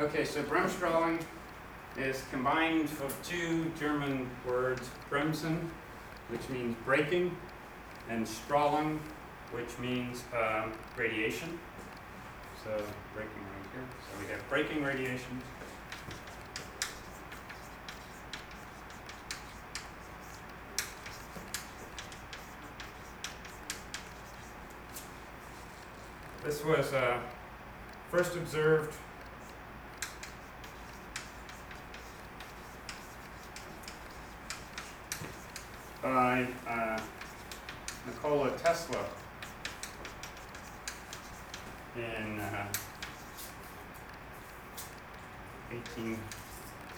Okay, so Bremsstrahlung is combined of two German words, bremsen, which means braking, and Strahlung, which means radiation. So braking right here. So we have braking radiation. This was first observed by Nikola Tesla in 18